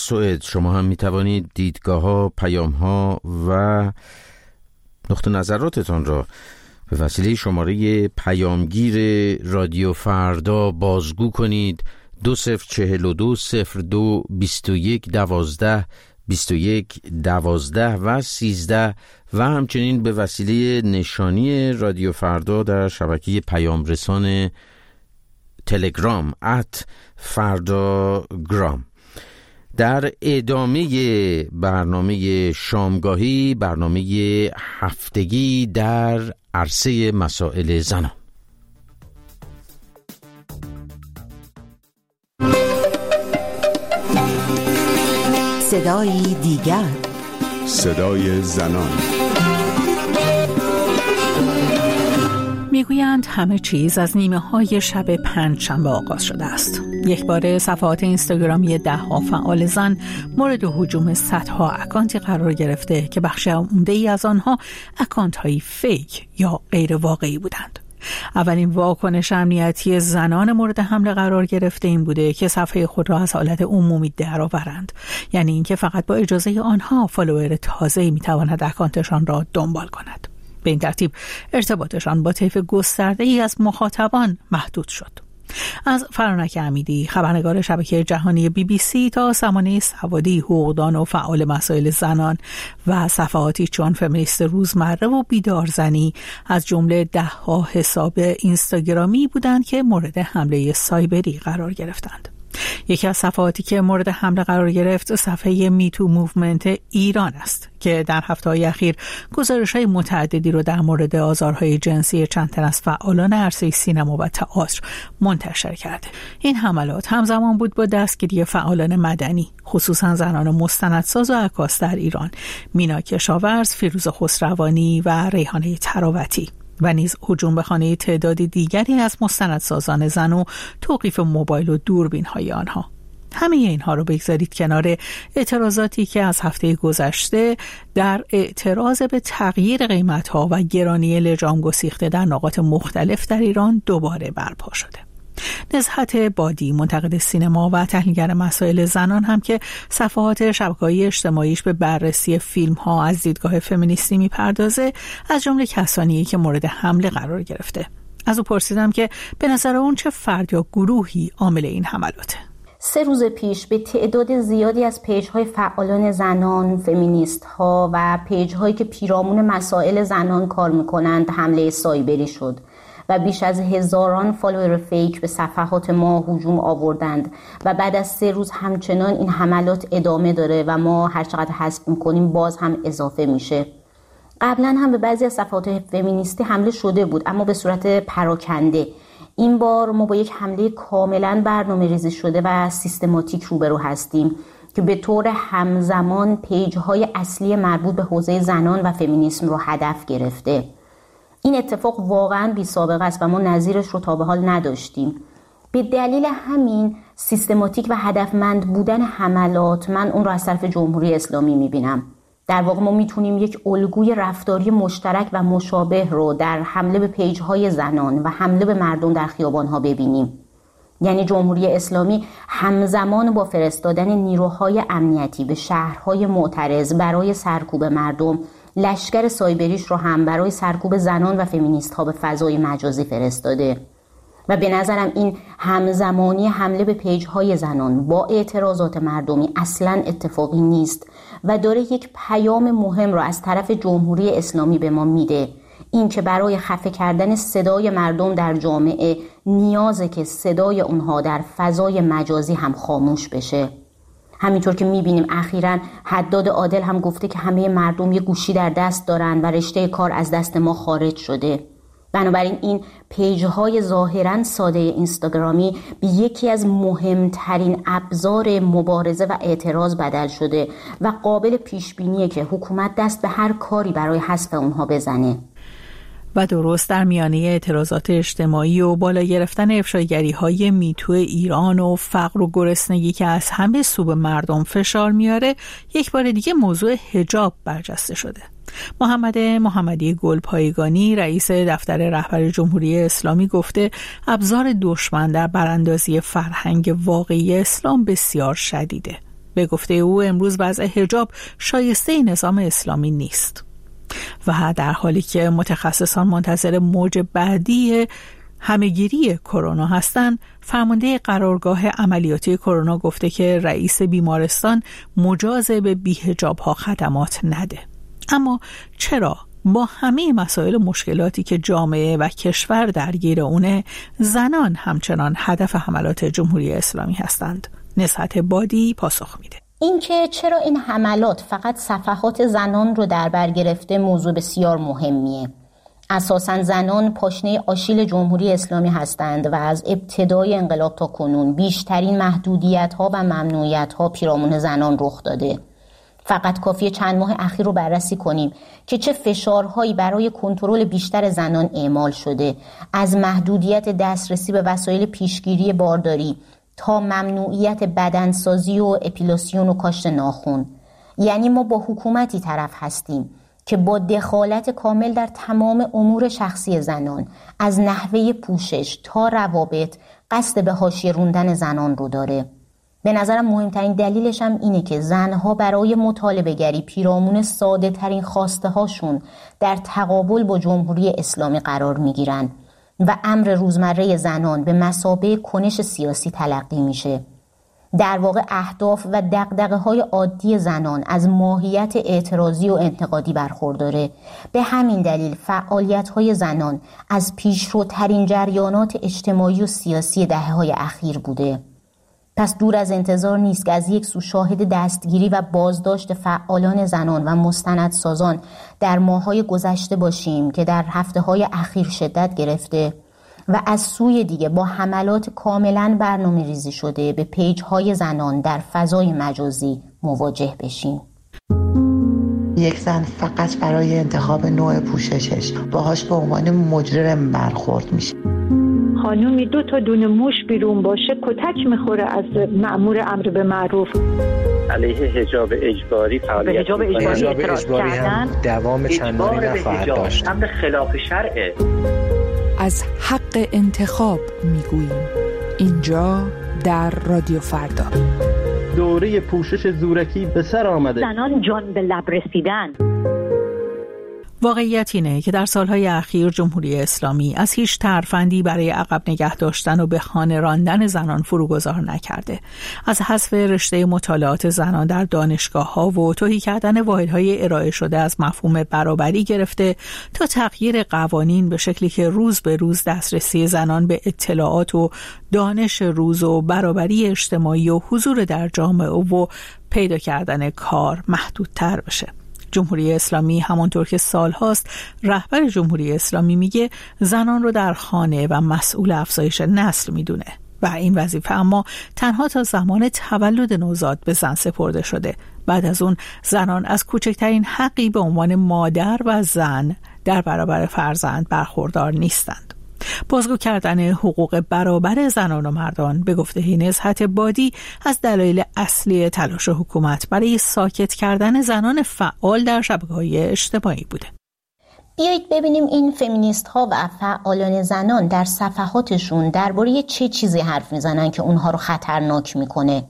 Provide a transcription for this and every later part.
سوئد. شما هم میتوانید دیدگاه‌ها، پیام‌ها و نقطه نظراتتان را به وسیله شماره پیامگیر رادیو فردا بازگو کنید. 2042 02 21 12 21 12 و 13 و همچنین به وسیله نشانی رادیو فردا در شبکه پیام رسان تلگرام @فرdagram. در ادامه برنامه شامگاهی، برنامه هفتگی در عرصه مسائل زنان. صدای دیگر، صدای زنان. میگویند همه چیز از نیمه های شب پنجشنبه آغاز شده است. یک بار صفحات اینستاگرامی 10 فعال زن مورد هجوم صدها اکانتی قرار گرفته که بخش عمده‌ای از آنها اکانت های فیک یا غیر واقعی بودند. اولین واکنش امنیتی زنان مورد حمله قرار گرفته این بوده که صفحه خود را از حالت عمومی درآورند، یعنی اینکه فقط با اجازه آنها فالوور تازه‌ای میتواند اکانتشان را دنبال کند. به این ترتیب ارتباطشان با طیف گسترده‌ای از مخاطبان محدود شد. از فرانک امیدی، خبرنگار شبکه جهانی BBC، تا سمانه سوادی، حقوقدان و فعال مسائل زنان و صفحاتی چون فمینیست روزمره و بیدارزنی، از جمله 10 حساب اینستاگرامی بودند که مورد حمله سایبری قرار گرفتند. یکی از صفحاتی که مورد حمله قرار گرفت صفحه میتو موومنت ایران است که در هفته‌های اخیر گزارش‌های متعددی رو در مورد آزارهای جنسی چند تن از فعالان عرصه سینما و تئاتر منتشر کرده. این حملات همزمان بود با دستگیری فعالان مدنی، خصوصا زنان مستندساز و عکاس در ایران، مینا کشاورز، فیروزه خسروانی و ریحانه تراوتی، و نیز هجوم به خانه تعدادی دیگری از مستندسازان زن و توقیف موبایل و دوربین‌های آنها. همه اینها رو بگذارید کنار اعتراضاتی که از هفته گذشته در اعتراض به تغییر قیمت‌ها و گرانی لجام گسیخته در نقاط مختلف در ایران دوباره برپا شده. نزهت بادی، منتقد سینما و تحلیلگر مسائل زنان، هم که صفحات شبکه‌های اجتماعیش به بررسی فیلم‌ها از دیدگاه فمینیستی می‌پردازه، از جمله کسانیه که مورد حمله قرار گرفته. از او پرسیدم که به نظر اون چه فرد یا گروهی عامل این حملاته. 3 روز پیش به تعداد زیادی از پیج‌های فعالان زنان، فمینیست‌ها و پیج‌هایی که پیرامون مسائل زنان کار می‌کنند حمله سایبری شد و بیش از هزاران فالوور فیک به صفحات ما هجوم آوردند و بعد از 3 روز همچنان این حملات ادامه داره و ما هر چقدر حذف می‌کنیم باز هم اضافه میشه. قبلا هم به بعضی از صفحات فمینیستی حمله شده بود، اما به صورت پراکنده. این بار ما با یک حمله کاملا برنامه‌ریزی شده و سیستماتیک روبرو هستیم که به طور همزمان پیج‌های اصلی مربوط به حوزه زنان و فمینیسم رو هدف گرفته. این اتفاق واقعا بی سابقه است و ما نظیرش رو تا به حال نداشتیم. به دلیل همین سیستماتیک و هدفمند بودن حملات، من اون رو از طرف جمهوری اسلامی میبینم. در واقع ما میتونیم یک الگوی رفتاری مشترک و مشابه رو در حمله به پیج‌های زنان و حمله به مردم در خیابان‌ها ببینیم. یعنی جمهوری اسلامی همزمان با فرستادن نیروهای امنیتی به شهرهای معترض برای سرکوب مردم، لشکر سایبریش رو هم برای سرکوب زنان و فمینیست ها به فضای مجازی فرستاده. و به نظرم این همزمانی حمله به پیج های زنان با اعتراضات مردمی اصلا اتفاقی نیست و داره یک پیام مهم رو از طرف جمهوری اسلامی به ما میده. این که برای خفه کردن صدای مردم در جامعه نیازه که صدای اونها در فضای مجازی هم خاموش بشه. همینطور که میبینیم اخیراً حداد عادل هم گفته که همه مردم یه گوشی در دست دارن و رشته کار از دست ما خارج شده. بنابراین این پیج‌های ظاهراً ساده اینستاگرامی به یکی از مهمترین ابزار مبارزه و اعتراض بدل شده و قابل پیش‌بینیه که حکومت دست به هر کاری برای حذف اونها بزنه. و درست در میانه اعتراضات اجتماعی و بالا گرفتن افشاگری‌های میتو ایران و فقر و گرسنگی که از همه سو به مردم فشار میاره، یک بار دیگه موضوع حجاب برجسته شده. محمد محمدی گلپایگانی، رئیس دفتر رهبر جمهوری اسلامی، گفته ابزار دشمن در براندازی فرهنگ واقعی اسلام بسیار شدیده. به گفته او امروز وضع حجاب شایسته نظام اسلامی نیست و در حالی که متخصصان منتظر موج بعدی همه‌گیری کرونا هستند، فرمانده قرارگاه عملیاتی کرونا گفته که رئیس بیمارستان مجاز به بی‌حجاب‌ها خدمات نده. اما چرا با همه مسائل مشکلاتی که جامعه و کشور درگیر اونه، زنان همچنان هدف حملات جمهوری اسلامی هستند؟ نزهت بادی پاسخ میده. اینکه چرا این حملات فقط صفحات زنان رو در بر گرفته موضوع بسیار مهمیه. اساساً زنان پاشنه آشیل جمهوری اسلامی هستند و از ابتدای انقلاب تا کنون بیشترین محدودیت‌ها و ممنوعیت‌ها پیرامون زنان رخ داده. فقط کافیه چند ماه اخیر رو بررسی کنیم که چه فشارهایی برای کنترل بیشتر زنان اعمال شده، از محدودیت دسترسی به وسایل پیشگیری بارداری تا ممنوعیت بدنسازی و اپیلاسیون و کاشت ناخن. یعنی ما با حکومتی طرف هستیم که با دخالت کامل در تمام امور شخصی زنان، از نحوه پوشش تا روابط، قصد به حاشیه روندن زنان رو داره. به نظرم مهمترین دلیلش هم اینه که زنها برای مطالبه گری پیرامون ساده ترین خواسته هاشون در تقابل با جمهوری اسلامی قرار میگیرن و امر روزمره زنان به مثابه کنش سیاسی تلقی میشه. در واقع اهداف و دغدغه‌های عادی زنان از ماهیت اعتراضی و انتقادی برخورداره. به همین دلیل فعالیت‌های زنان از پیشروترین جریانات اجتماعی و سیاسی دهه‌های اخیر بوده. پس دور از انتظار نیست که از یک سو شاهد دستگیری و بازداشت فعالان زنان و مستندسازان در ماه‌های گذشته باشیم که در هفته‌های اخیر شدت گرفته و از سوی دیگه با حملات کاملاً برنامه‌ریزی شده به پیج‌های زنان در فضای مجازی مواجه بشیم. یک زن فقط برای انتخاب نوع پوششش باهاش به عنوان مجرم برخورد میشه. خانومی 2 تا دونه موش بیرون باشه کتک میخوره از مأمور امر به معروف. علیه حجاب اجباری فعالیت حجاب اجباری هم دوام چندانی نخواهد داشت. امر خلاف شرعه. از حق انتخاب میگوییم اینجا در رادیو فردا. دوره پوشش زورکی به سر آمده. زنان جان به لب رسیدن. واقعیت اینه که در سالهای اخیر جمهوری اسلامی از هیچ ترفندی برای عقب نگه داشتن و به خانه راندن زنان فروگذار نکرده. از حذف رشته مطالعات زنان در دانشگاه‌ها و تهی کردن واحدهای ارائه شده از مفهوم برابری گرفته تا تغییر قوانین به شکلی که روز به روز دسترسی زنان به اطلاعات و دانش روز و برابری اجتماعی و حضور در جامعه و پیدا کردن کار محدودتر بشه. جمهوری اسلامی همانطور که سالهاست رهبر جمهوری اسلامی میگه زنان رو در خانه و مسئول افزایش نسل میدونه و این وظیفه اما تنها تا زمان تولد نوزاد به زن سپرده شده. بعد از اون زنان از کوچکترین حقی به عنوان مادر و زن در برابر فرزند برخوردار نیستند. بازگو کردن حقوق برابر زنان و مردان به گفته نزهت بادی از دلایل اصلی تلاش حکومت برای ساکت کردن زنان فعال در شبکه‌های اجتماعی بوده. بیایید ببینیم این فمینیست ها و فعالان زنان در صفحاتشون درباره چه چیزی حرف میزنن که اونها رو خطرناک میکنه.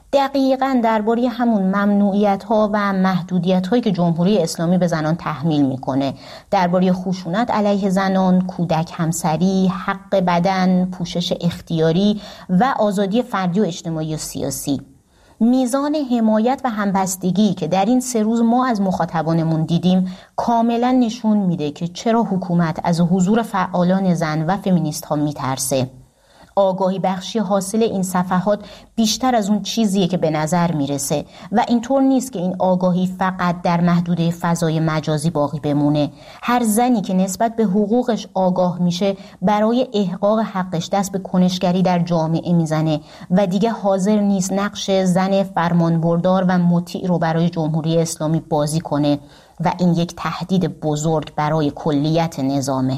دقیقاً درباره همون ممنوعیت ها و محدودیت هایی که جمهوری اسلامی به زنان تحمیل میکنه، درباره خشونت علیه زنان، کودک همسری، حق بدن، پوشش اختیاری و آزادی فردی و اجتماعی و سیاسی. میزان حمایت و همبستگی که در این 3 روز ما از مخاطبانمون دیدیم کاملا نشون میده که چرا حکومت از حضور فعالان زن و فمینیست ها میترسه. آگاهی بخشی حاصل این صفحات بیشتر از اون چیزیه که به نظر میرسه و اینطور نیست که این آگاهی فقط در محدوده فضای مجازی باقی بمونه. هر زنی که نسبت به حقوقش آگاه میشه برای احقاق حقش دست به کنشگری در جامعه میزنه و دیگه حاضر نیست نقش زن فرمانبردار و مطیع رو برای جمهوری اسلامی بازی کنه و این یک تهدید بزرگ برای کلیت نظامه.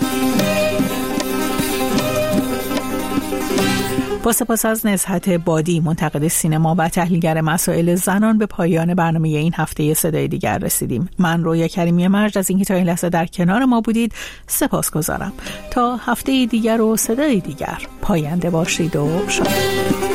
با سپاس از نزهت بادی، منتقد سینما و تحلیلگر مسائل زنان، به پایان برنامه این هفته صدای دیگر رسیدیم. من رویا کریمی مرج از اینکه تا این لحظه در کنار ما بودید سپاسگزارم. تا هفته دیگر و صدای دیگر پاینده باشید و شاد.